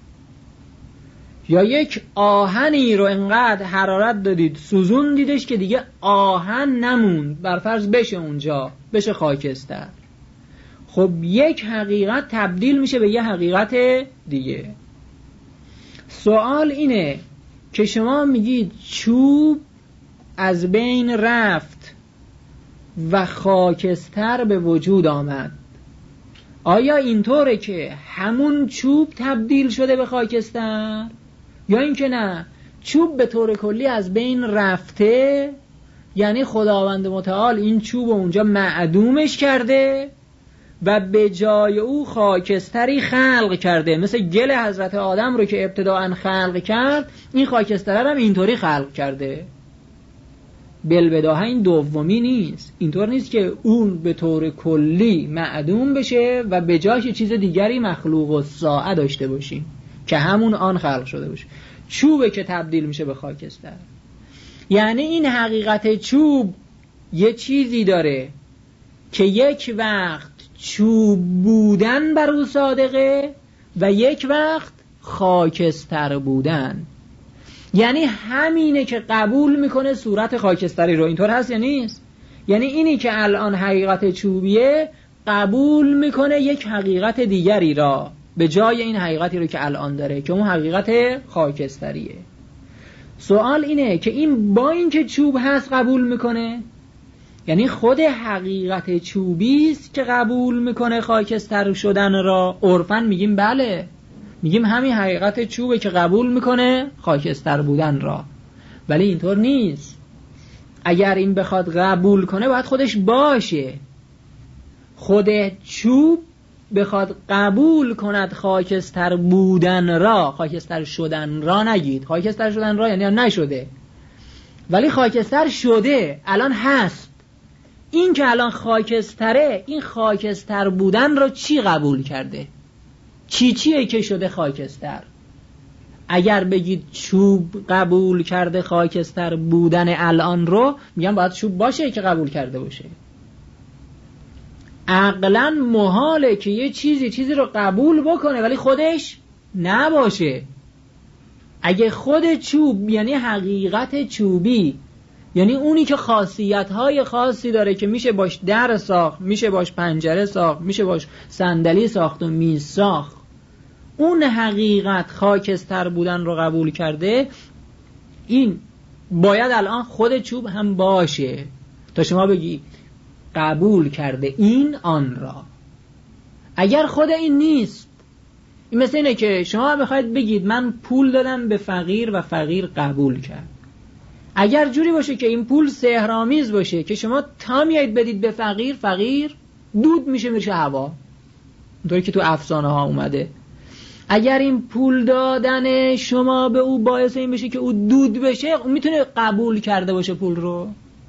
یا یک آهنی رو انقدر حرارت دادید سوزوندیدش که دیگه آهن نموند، برفرض بشه اونجا بشه خاکستر، خب یک حقیقت تبدیل میشه به یه حقیقت دیگه. سوال اینه که شما میگید چوب از بین رفت و خاکستر به وجود آمد، آیا اینطوره که همون چوب تبدیل شده به خاکستر، یا اینکه نه چوب به طور کلی از بین رفته، یعنی خداوند متعال این چوب اونجا معدومش کرده و به جای او خاکستری خلق کرده، مثل گل حضرت آدم رو که ابتداءً خلق کرد، این خاکستر هم اینطوری خلق کرده. بالبداهه این دومی نیست، اینطور نیست که اون به طور کلی معدوم بشه و به جاش چیز دیگری مخلوق و ساعه داشته باشیم که همون آن خلق شده باشه. چوبه که تبدیل میشه به خاکستر، یعنی این حقیقت چوب یه چیزی داره که یک وقت چوب بودن بر او صادقه و یک وقت خاکستر بودن، یعنی همینه که قبول میکنه صورت خاکستری رو. اینطور هست یا نیست؟ یعنی اینی که الان حقیقت چوبیه قبول میکنه یک حقیقت دیگری را به جای این حقیقتی رو که الان داره که اون حقیقت خاکستریه. سوال اینه که این با این که چوب هست قبول میکنه، یعنی خود حقیقت چوبیست که قبول میکنه خاکستر شدن را. عرفاً میگیم بله، میگیم همین حقیقت چوبه که قبول میکنه خاکستر بودن را، ولی اینطور نیست. اگر این بخواد قبول کنه باید خودش باشه، خود چوب بخواد قبول کند خاکستر بودن را، خاکستر شدن را نگید، خاکستر شدن را یعنی نشده، ولی خاکستر شده، الان هست. این که الان خاکستره، این خاکستر بودن را چی قبول کرده؟ چی چیه که شده خاکستر؟ اگر بگید چوب قبول کرده خاکستر بودن الان رو، میگم باید چوب باشه که قبول کرده باشه. عقلاً محاله که یه چیزی چیزی رو قبول بکنه ولی خودش نباشه. اگه خود چوب یعنی حقیقت چوبی، یعنی اونی که خاصیت‌های خاصی داره که میشه باش در ساخت، میشه باش پنجره ساخت، میشه باش صندلی ساخت و میز ساخت، اون حقیقت خاکستر بودن رو قبول کرده، این باید الان خود چوب هم باشه تا شما بگی قبول کرده این آن را. اگر خود این نیست، این مثل اینه که شما بخواید بگید من پول دادم به فقیر و فقیر قبول کرد. اگر جوری باشه که این پول سحرآمیز باشه که شما تا میایید بدید به فقیر، فقیر دود میشه میشه هوا، اونطوری که تو افسانه ها اومده. اگر این پول دادن شما به او باعث این بشه که او دود بشه، اون میتونه قبول کرده باشه پول رو؟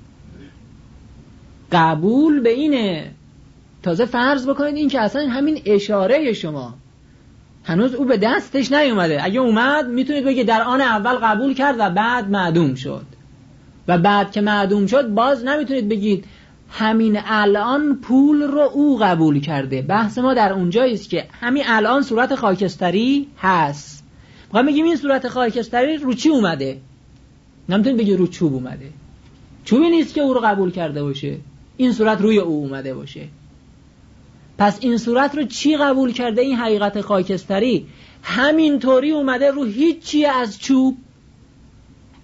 قبول به اینه. تازه فرض بکنید این که اصلا همین اشاره شما هنوز او به دستش نیومده، اگه اومد میتونید بگید در آن اول قبول کرد و بعد معدوم شد، و بعد که معدوم شد باز نمیتونید بگید همین الان پول رو او قبول کرده. بحث ما در اونجاییست که همین الان صورت خاکستری هست، میخوام بگیم این صورت خاکستری رو چی اومده؟ نمیتونید بگید رو چوب اومده، چوبی نیست که او رو قبول کرده باشه، این صورت روی او اومده باشه. پس این صورت رو چی قبول کرده؟ این حقیقت خاکستری همین طوری اومده رو هیچی از چوب.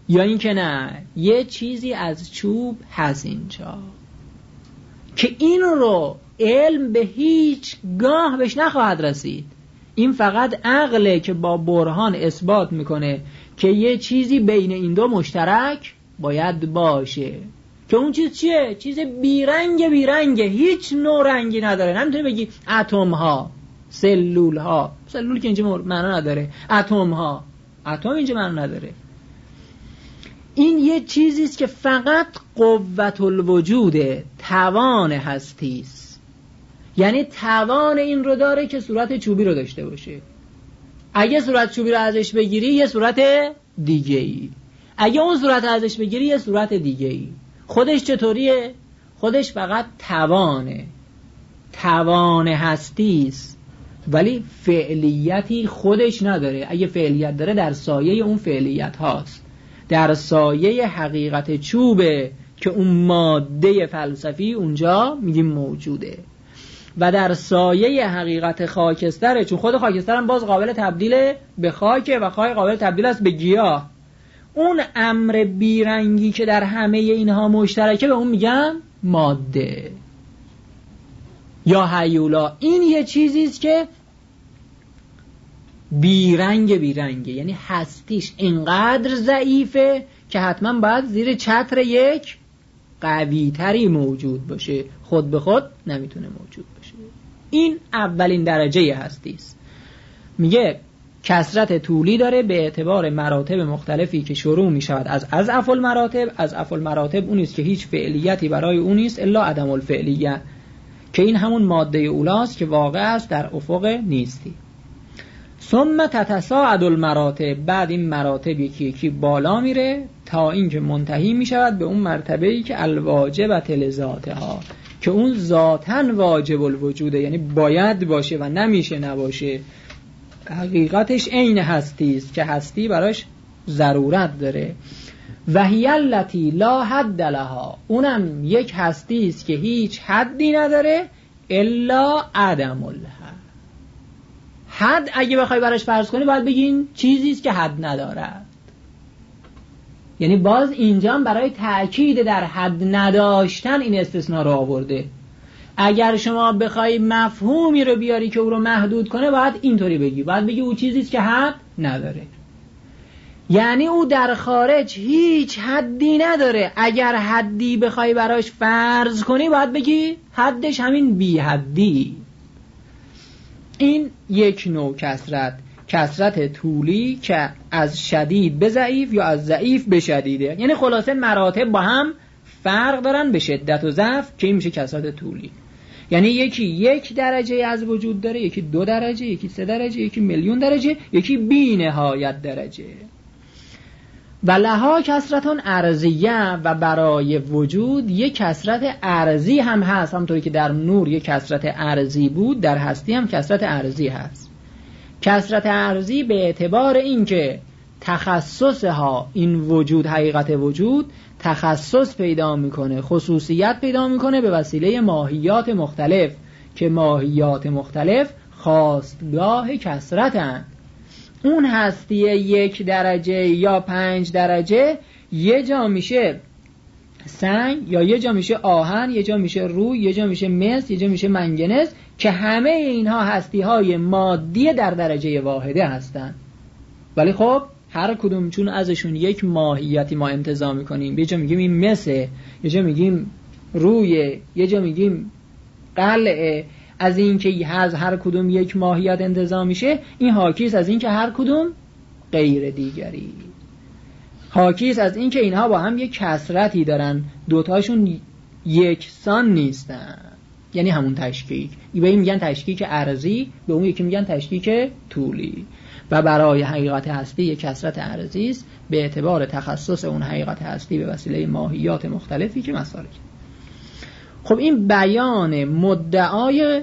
یا این که نه یه چیزی از چوب هست اینجا که این رو علم به هیچ گاه بهش نخواهد رسید. این فقط عقله که با برهان اثبات میکنه که یه چیزی بین این دو مشترک باید باشه، که اون چیز چیه؟ چیز بیرنگ بیرنگه، هیچ نوع رنگی نداره. نمیتونی بگی اتم ها، سلول ها، سلول که اینجا معنا نداره، اتم ها، اتم اینجا معنا نداره. این یه چیزیست که فقط قوت الوجوده، توان هستیست. یعنی توان این رو داره که صورت چوبی رو داشته باشه. اگه صورت چوبی رو ازش بگیری یه صورت دیگه ای، اگه اون صورت ازش بگیری یه صورت دیگه ای. خودش چطوریه؟ خودش فقط توانه، توان هستیست، ولی فعلیتی خودش نداره. اگه فعلیت داره در سایه اون فعلیت هاست، در سایه حقیقت چوبه که اون ماده فلسفی اونجا میگیم موجوده، و در سایه حقیقت خاکستره، چون خود خاکستر هم باز قابل تبدیل به خاکه و خاک قابل تبدیل است به گیاه. اون امر بیرنگی که در همه اینها مشترکه به اون میگن ماده یا هیولا. این یه چیزیست که بیرنگ بیرنگه، یعنی هستیش اینقدر ضعیفه که حتما باید زیر چتر یک قوی تری موجود باشه، خود به خود نمیتونه موجود باشه. این اولین درجه هستیست. میگه کثرت طولی داره به اعتبار مراتب مختلفی که شروع میشود از اضعف المراتب. اضعف المراتب اونیست که هیچ فعلیتی برای اونیست الا عدم الفعلیه، که این همون ماده اولاست که واقع است در افق نیستی. ثم تتصاعد المراتب، بعد این مراتب یکی یکی بالا میره تا اینکه منتهی میشود به اون مرتبه‌ای که الواجبت لذاتها، که اون ذاتاً واجب الوجوده، یعنی باید باشه و نمیشه نباشه. حقیقتش عین هستی است که هستی براش ضرورت داره. و هی التی لا حد لها، اونم یک هستی است که هیچ حدی نداره الا عدم الحد. حد اگه بخوای براش فرض کنی باید بگین چیزی است که حد ندارد. یعنی باز اینجا برای تأکید در حد نداشتن این استثناء رو آورده. اگر شما بخوای مفهومی رو بیاری که او رو محدود کنه باید اینطوری بگی، باید بگی او چیزی است که حد نداره، یعنی او در خارج هیچ حدی نداره. اگر حدی بخوای براش فرض کنی باید بگی حدش همین بی حدی. این یک نوع کثرت، کثرت طولی که از شدید به ضعیف یا از ضعیف به شدیده، یعنی خلاصه مراتب با هم فرق دارن به شدت و ضعف، که این میشه کثرت طولی. یعنی یکی یک درجه از وجود داره، یکی دو درجه، یکی سه درجه، یکی میلیون درجه، یکی بی نهایت درجه. و لها کثرتون ارضیه، و برای وجود یک کثرت ارضی هم هست. همونطوری که در نور یک کثرت ارضی بود، در هستی هم کثرت ارضی هست. کثرت ارضی به اعتبار اینکه تخصصها، این وجود، حقیقت وجود تخصص پیدا میکنه، خصوصیت پیدا میکنه به وسیله ماهیات مختلف، که ماهیات مختلف خاستگاه کثرتن. اون هستی یک درجه یا پنج درجه یه جا میشه سنگ، یا یه جا میشه آهن، یه جا میشه روی، یه جا میشه مس، یه جا میشه منگنز، که همه اینها هستی های مادی در درجه واحده هستن. ولی خب هر کدوم چون ازشون یک ماهیتی ما انتزاع میکنیم، یه جا میگیم این مسه، یه جا میگیم روی، یه جا میگیم قلعه، از این که از هر کدوم یک ماهیت انتزاع میشه، این حاکیست از این که هر کدوم غیر دیگری، حاکیست از این که اینها با هم یک کثرتی دارن، دوتاشون یکسان نیستن. یعنی همون تشکیک، به این میگن تشکیک ارضی، به اون یکی میگن تشکیک طولی. و برای حقیقت هستی یک کثرت ارضی است به اعتبار تخصص اون حقیقت هستی به وسیله ماهیات مختلفی که مسالک. خب این بیان مدعای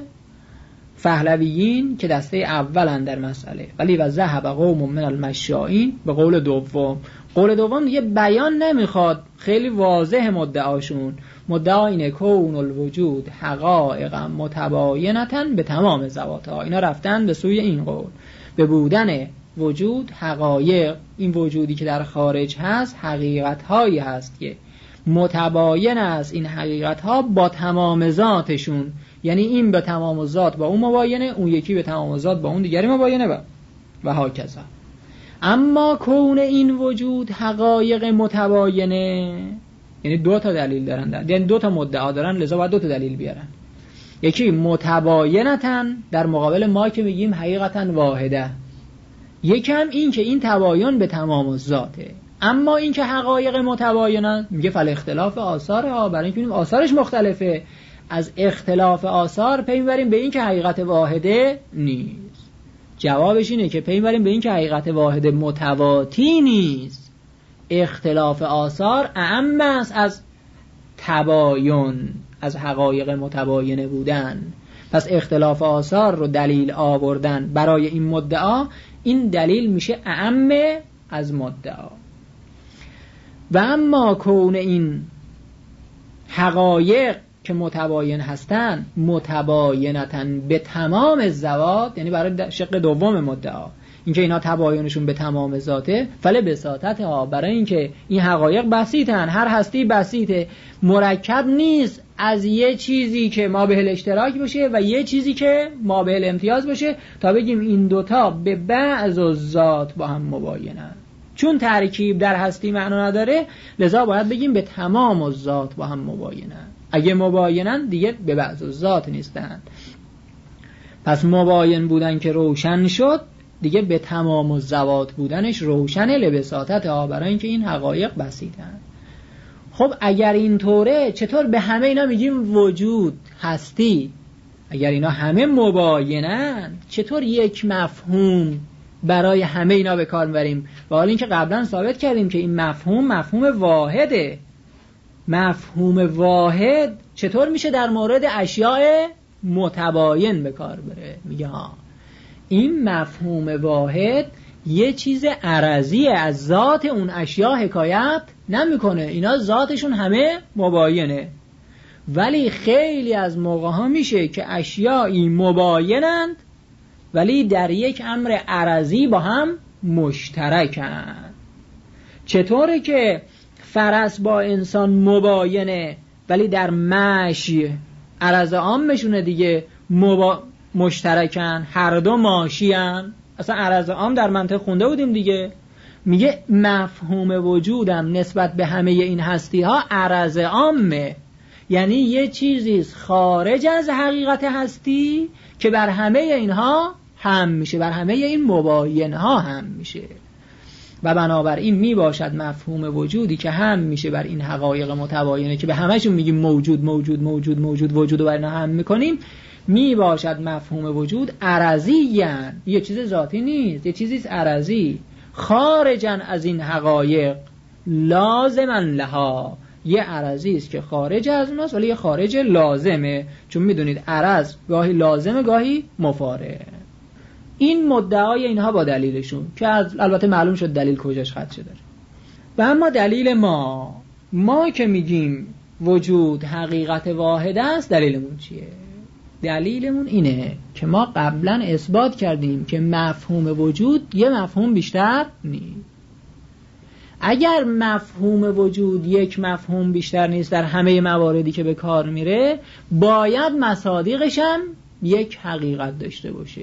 پهلویین که دسته اولن در مسئله. ولی و ذهب قوم من المشائین به قول دوم. قول دوم دیگه بیان نمیخواد، خیلی واضح مدعاشون. مدعا اینه کون الوجود حقایق متباینتن به تمام ذواتها. اینا رفتن به سوی این قول، به بودن وجود حقایق، این وجودی که در خارج هست حقیقت‌هایی هست که متباین است این حقیقت‌ها با تمام ذاتشون، یعنی این به تمام ذات با اون مباینه، اون یکی به تمام ذات با اون دیگری مباینه و و هاکذا. اما کون این وجود حقایق متباینه، یعنی دو تا دلیل دارن، یعنی دو تا مدعا دارن، لذا باید دو تا دلیل بیارن. یکی متباینتن در مقابل ما که میگیم حقیقتا واحده، یکم این که این تباین به تمام ذاته. اما این که حقایق متباینن میگه فل اختلاف آثار ها، برای اینکه ببینیم آثارش مختلفه، از اختلاف آثار پی میبریم به این که حقیقت واحده نیست. جوابش اینه که پی میبریم به این که حقیقت واحده متواتی نیست، اختلاف آثار اعم است از تباین، از حقایق متباینه بودن. پس اختلاف آثار رو دلیل آوردن برای این مدعا، این دلیل میشه اعم از مدعا. و اما کون این حقایق که متباین هستن متباینتن به تمام الذوات، یعنی برای شق دوم مدعا اینکه اینا تباینشون به تمام ذاته، فل بساطتها، برای اینکه این حقایق بسیطن، هر هستی بسیطه، مرکب نیست از یه چیزی که ما به اشتراک باشه و یه چیزی که ما به امتیاز باشه تا بگیم این دوتا به بعض الذات با هم مباینن. چون ترکیب در هستی معنا نداره، لذا باید بگیم به تمام الذات با هم مباینن. اگه مباینن دیگه به بعض الذات نیستن. پس مباین بودن که روشن شد، دیگه به تمام الذوات بودنش روشنه، لبساطت ها، برای اینکه این حقایق بسیطن. خب اگر اینطوره چطور به همه اینا میگیم وجود هستی؟ اگر اینا همه مباینن چطور یک مفهوم برای همه اینا به کار میبریم؟ و حالا اینکه قبلا ثابت کردیم که این مفهوم مفهوم واحده. مفهوم واحد چطور میشه در مورد اشیاء متباین به کار بره؟ میگه ها این مفهوم واحد یه چیز عرضی از ذات اون اشیاء حکایت نمیکنه، اینا ذاتشون همه مباینه، ولی خیلی از موقع ها میشه که اشیایی مباینند ولی در یک امر عرضی با هم مشترکن. چطوره که فرس با انسان مباینه ولی در مشی عرض عامشونه دیگه مبا... مشترکن، هر دو ماشیان. اصلا عرض عام در منطق خونده بودیم دیگه، میگه مفهوم وجودم نسبت به همه این هستی ها عرض عامه، یعنی یه چیزی خارج از حقیقت هستی که بر همه اینها هم میشه، بر همه این مباین ها هم میشه. و بنابراین می باشد مفهوم وجودی که هم میشه بر این حقایق متباینه که به همهشون میگیم موجود موجود موجود موجود وجود و بر اینا هم میکنیم، می باشد مفهوم وجود عرضی، یعنی یه چیز ذاتی نیست، یه چیزی عرضی خارجن از این حقایق لازمن لها، یه عرضی است که خارج از اوناست ولی یه خارج لازمه، چون میدونید عرض گاهی لازمه گاهی مفاره. این مدعای اینها با دلیلشون که از البته معلوم شد دلیل کجاش خدشه داره. و اما دلیل ما ما که میگیم وجود حقیقت واحد است، دلیلمون چیه؟ دلیلمون اینه که ما قبلا اثبات کردیم که مفهوم وجود یه مفهوم بیشتر نیست. اگر مفهوم وجود یک مفهوم بیشتر نیست در همه مواردی که به کار میره، باید مصادیقش هم یک حقیقت داشته باشه.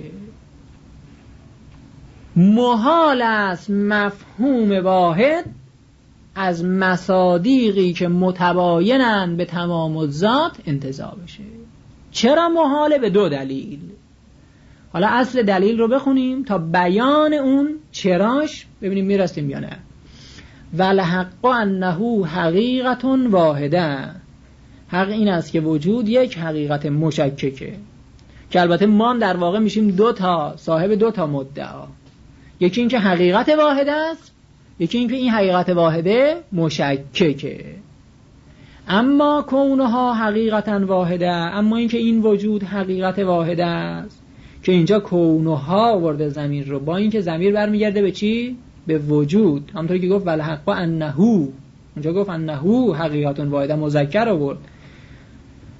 محال است مفهوم واحد از مصادیقی که متباینن به تمام الذات انتزاع بشه. چرا محاله؟ به دو دلیل. حالا اصل دلیل رو بخونیم تا بیان اون چراش ببینیم میرسیم یا نه. والحق انه حقیقت واحده، حق این است که وجود یک حقیقت مشککه، که البته ما در واقع میشیم دو تا صاحب دو تا مدعا، یکی این که حقیقت واحده است، یکی این که این حقیقت واحده مشککه. اما کونها حقیقتا واحده، اما این که این وجود حقیقت واحده است، که اینجا کونها آورده ضمیر رو، با این که ضمیر برمیگرده به چی؟ به وجود. همونطوری که گفت والحق انه، اونجا گفت انه حقیقت واحده، مذکر آورد.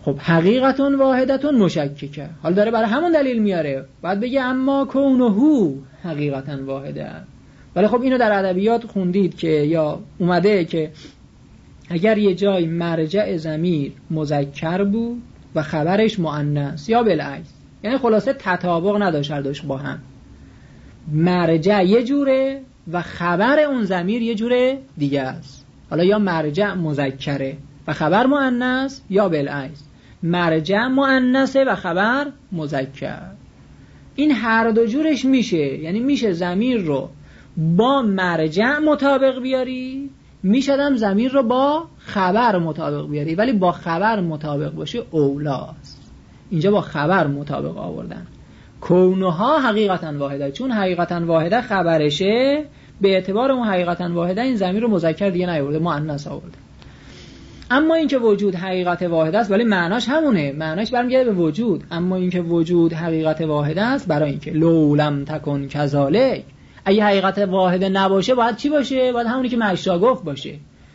خب حقیقتون واحدتون مشککه، حال داره برای همون دلیل میاره، بعد بگه اما کونه حقیقتاً واحده. ولی خب اینو در ادبیات خوندید که یا اومده که اگر یه جای مرجع ضمیر مذکر بود و خبرش مؤنث یا بالعکس، یعنی خلاصه تطابق نداشت هر دوش با هم، مرجع یه جوره و خبر اون ضمیر یه جوره دیگه است، حالا یا مرجع مذکره و خبر مؤنث یا بالعکس مرجع مؤنثه و خبر مذکر، این هر دو جورش میشه. یعنی میشه ضمیر رو با مرجع مطابق بیاری، میشدم ضمیر رو با خبر مطابق بیاری، ولی با خبر مطابق باشه اولاست. اینجا با خبر مطابق آوردن. کونها حقیقتا واحده، چون حقیقتا واحده خبرشه، به اعتبار اون حقیقتا واحده این ضمیر رو مذکر دیگه نیاورده، مؤنث آورده. اما اینکه وجود حقیقت واحده است ولی معناش همونه، معناش برمیگرده به وجود. اما اینکه وجود حقیقت واحده است برای اینکه لو لم تکن کذالک، اگه حقیقت واحده نباشه باید چی باشه؟ باید همونی که معشا گفت باشه.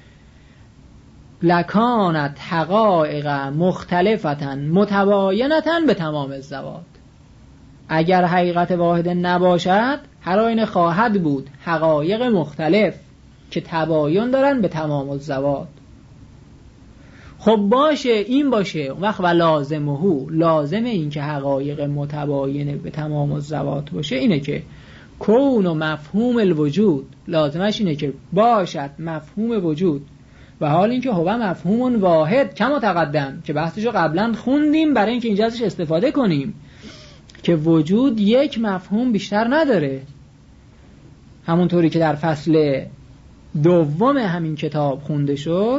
لکانت حقایق مختلفتا متباینتا به تمام الزوات، اگر حقیقت واحده نباشد هر آینه خواهد بود حقایق مختلف که تباین دارن به تمام الزوات. خب باشه این باشه اون وقت و لازمه، لازم این که حقایق متباینه به تمام الزوات باشه اینه که کون و مفهوم الوجود، لازمش اینه که باشد مفهوم وجود و حال اینکه هو مفهوم واحد کما تقدم که بحثشو قبلا خوندیم برای اینکه اینجا ازش استفاده کنیم که وجود یک مفهوم بیشتر نداره، همونطوری که در فصل دوم همین کتاب خونده شد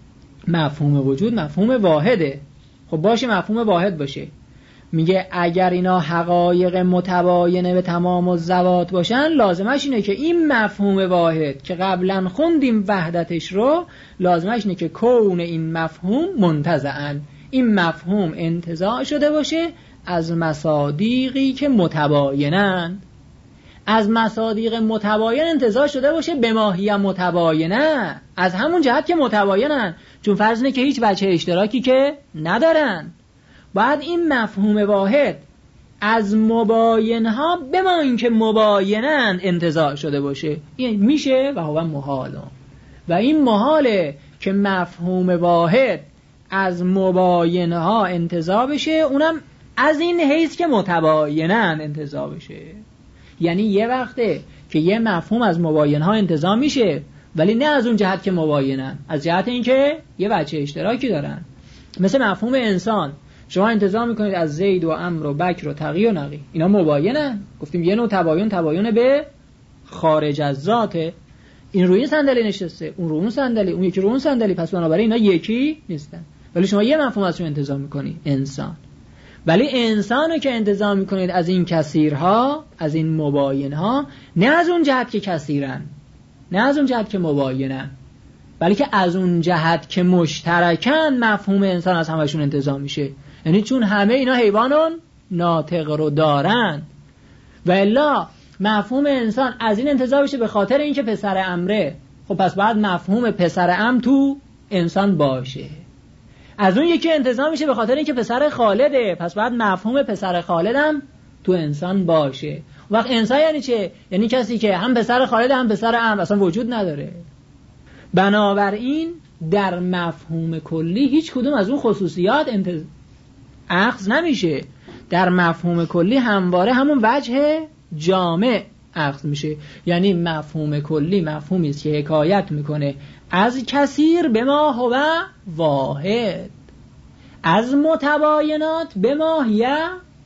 مفهوم وجود مفهوم واحده. خب باشه مفهوم واحد باشه، میگه اگر اینا حقایق متباینه به تمام الزوات باشن لازمش اینه که این مفهوم واحد که قبلا خوندیم وحدتش رو، لازمش اینه که کون این مفهوم منتزعاً، این مفهوم انتزاع شده باشه از مصادیقی که متباینند، از مصادیق متباین انتزاع شده باشه به ماهیه متباینه، از همون جهت که متباینن، چون فرض اینه که هیچ وجه اشتراکی که ندارن. بعد این مفهوم واحد از مباینها به ما اینکه مباینن انتزاع شده باشه، این میشه و هو محال. و این محاله که مفهوم واحد از مباینها انتزاع بشه، اونم از این حیث که متباینن انتزاع بشه. یعنی یه وقته که یه مفهوم از مباینها انتزاع میشه ولی نه از اون جهت که مباینن، از جهت اینکه یه وجه اشتراکی دارن. مثل مفهوم انسان، شما انتزاع میکنید از زید و عمرو و بکر و تقی و نقی، اینا مباینن. گفتیم یه نوع تباین تباین به خارج از ذاته، این روی این صندلی نشسته اون روی اون صندلی، اون یکی روی اون صندلی، پس بنابراین اینا یکی نیستن. ولی شما یه مفهوم ازشون انتزاع میکنید انسان، ولی انسانو که انتزاع میکنید از این کثیرها، از این مباینها، نه از اون جهت که کثیرن، نه از اون جهت که مباینن، بلکه از اون جهت که مشترکن مفهوم انسان از همشون انتزاع میشه. یعنی چون همه اینا حیوانون ناطق رو دارن و الا مفهوم انسان از این انتزاع بشه به خاطر اینکه پسر امره، خب پس بعد مفهوم پسر ام تو انسان باشه. از اون یکی انتزاع میشه به خاطر اینکه پسر خالده، پس بعد مفهوم پسر خالدم تو انسان باشه. وقت انسان یعنی چه؟ یعنی کسی که هم پسر خالد هم پسر ام اصلا وجود نداره. بنابراین در مفهوم کلی هیچ کدوم از اون خصوصیات انتز... اخذ نمیشه. در مفهوم کلی همواره همون وجه جامع اخذ میشه. یعنی مفهوم کلی مفهومی است که حکایت میکنه از کثیر به ما هو واحد، از متباینات به ماهیه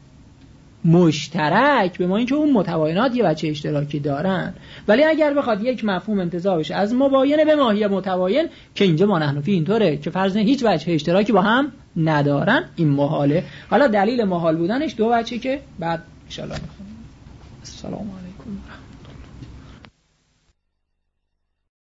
مشترک، به ما اینکه اون متباینات یه بچه اشتراکی دارن. ولی اگر بخواد یک مفهوم انتزاع بشه از مباینه به ماهیه متباین، که اینجا ما نحنفی اینطوره که فرض هیچ بچه اشتراکی با هم ندارن، این محاله. حالا دلیل محال بودنش دو بچه که بعد ان شاء الله میخونیم. السلام علیکم.